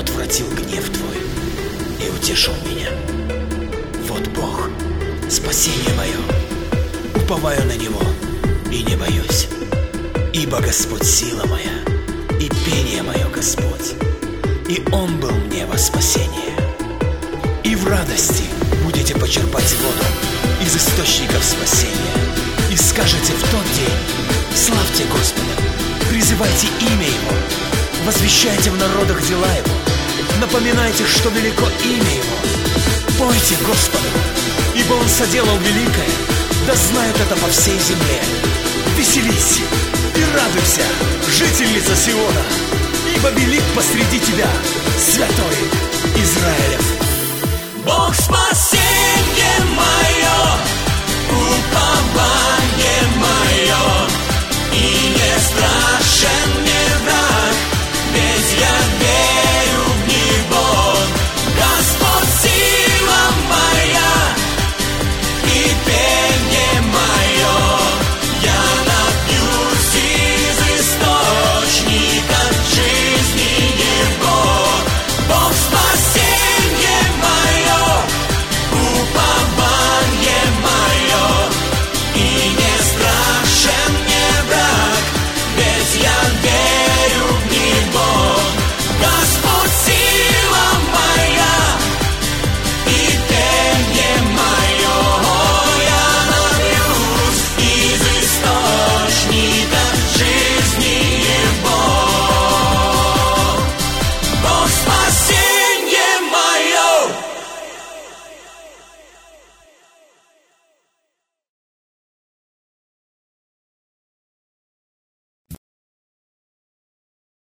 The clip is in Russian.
отвратил гнев Твой и утешил меня. Вот Бог, спасение мое, уповаю на Него и не боюсь, ибо Господь сила моя и пение мое Господь, и Он был мне во спасение. И в радости будете почерпать воду из источников спасения, и скажете в тот день: славьте Господа, призывайте имя Его, возвещайте в народах дела Его, напоминайте, что велико имя Его. Пойте Господу, ибо Он соделал великое, да знают это по всей земле. Веселись и радуйся, жительница Сиона, ибо велик посреди тебя святой Израилев. Бог спас!